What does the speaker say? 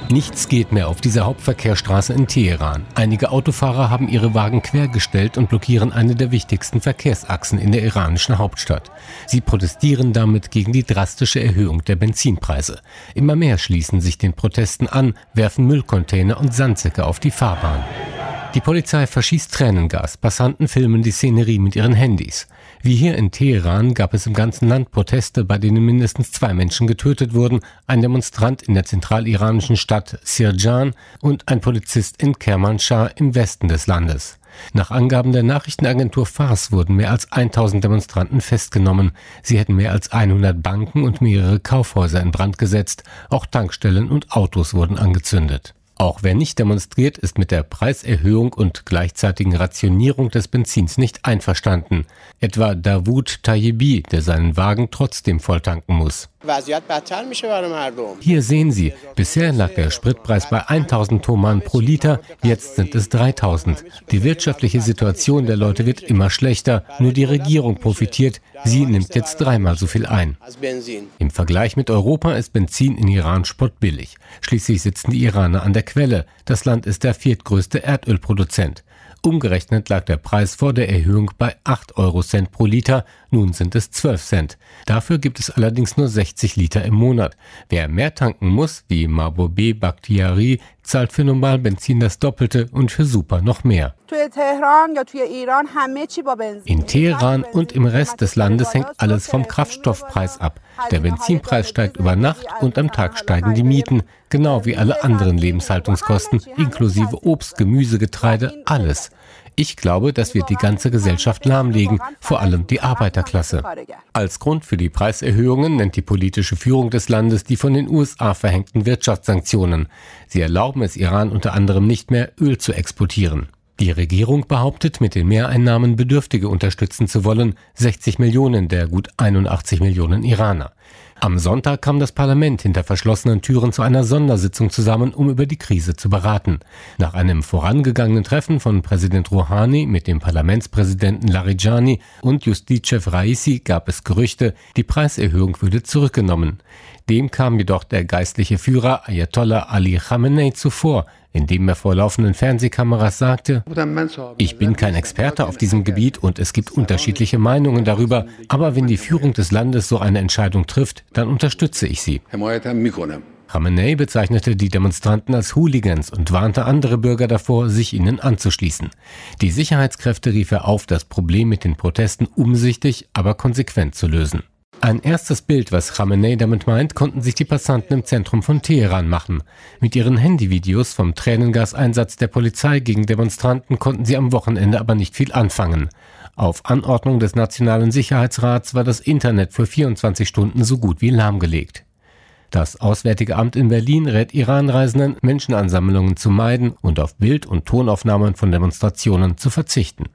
Nichts geht mehr auf dieser Hauptverkehrsstraße in Teheran. Einige Autofahrer haben ihre Wagen quergestellt und blockieren eine der wichtigsten Verkehrsachsen in der iranischen Hauptstadt. Sie protestieren damit gegen die drastische Erhöhung der Benzinpreise. Immer mehr schließen sich den Protesten an, werfen Müllcontainer und Sandsäcke auf die Fahrbahn. Die Polizei verschießt Tränengas, Passanten filmen die Szenerie mit ihren Handys. Wie hier in Teheran gab es im ganzen Land Proteste, bei denen mindestens 2 Menschen getötet wurden, ein Demonstrant in der zentraliranischen Stadt Sirjan und ein Polizist in Kermanshah im Westen des Landes. Nach Angaben der Nachrichtenagentur Fars wurden mehr als 1000 Demonstranten festgenommen. Sie hätten mehr als 100 Banken und mehrere Kaufhäuser in Brand gesetzt. Auch Tankstellen und Autos wurden angezündet. Auch wer nicht demonstriert, ist mit der Preiserhöhung und gleichzeitigen Rationierung des Benzins nicht einverstanden. Etwa Davoud Tayyibi, der seinen Wagen trotzdem volltanken muss. Hier sehen Sie, bisher lag der Spritpreis bei 1000 Toman pro Liter, jetzt sind es 3000. Die wirtschaftliche Situation der Leute wird immer schlechter, nur die Regierung profitiert, sie nimmt jetzt 3-mal so viel ein. Im Vergleich mit Europa ist Benzin in Iran spottbillig. Schließlich sitzen die Iraner an der Quelle. Das Land ist der 4. größte Erdölproduzent. Umgerechnet lag der Preis vor der Erhöhung bei 8 Eurocent pro Liter, nun sind es 12 Cent. Dafür gibt es allerdings nur 60 Liter im Monat. Wer mehr tanken muss, wie Mahboube Bakhtiari, zahlt für Normalbenzin das Doppelte und für Super noch mehr. In Teheran und im Rest des Landes hängt alles vom Kraftstoffpreis ab. Der Benzinpreis steigt über Nacht und am Tag steigen die Mieten, genau wie alle anderen Lebenshaltungskosten, inklusive Obst, Gemüse, Getreide, alles. Ich glaube, das wird die ganze Gesellschaft lahmlegen, vor allem die Arbeiterklasse. Als Grund für die Preiserhöhungen nennt die politische Führung des Landes die von den USA verhängten Wirtschaftssanktionen. Sie erlauben es Iran unter anderem nicht mehr, Öl zu exportieren. Die Regierung behauptet, mit den Mehreinnahmen Bedürftige unterstützen zu wollen, 60 Millionen der gut 81 Millionen Iraner. Am Sonntag kam das Parlament hinter verschlossenen Türen zu einer Sondersitzung zusammen, um über die Krise zu beraten. Nach einem vorangegangenen Treffen von Präsident Rouhani mit dem Parlamentspräsidenten Larijani und Justizchef Raisi gab es Gerüchte, die Preiserhöhung würde zurückgenommen. Dem kam jedoch der geistliche Führer Ayatollah Ali Khamenei zuvor, indem er vor laufenden Fernsehkameras sagte: Ich bin kein Experte auf diesem Gebiet und es gibt unterschiedliche Meinungen darüber, aber wenn die Führung des Landes so eine Entscheidung trifft, dann unterstütze ich sie. Khamenei bezeichnete die Demonstranten als Hooligans und warnte andere Bürger davor, sich ihnen anzuschließen. Die Sicherheitskräfte rief er auf, das Problem mit den Protesten umsichtig, aber konsequent zu lösen. Ein erstes Bild, was Khamenei damit meint, konnten sich die Passanten im Zentrum von Teheran machen. Mit ihren Handyvideos vom Tränengaseinsatz der Polizei gegen Demonstranten konnten sie am Wochenende aber nicht viel anfangen. Auf Anordnung des Nationalen Sicherheitsrats war das Internet für 24 Stunden so gut wie lahmgelegt. Das Auswärtige Amt in Berlin rät Iran-Reisenden, Menschenansammlungen zu meiden und auf Bild- und Tonaufnahmen von Demonstrationen zu verzichten.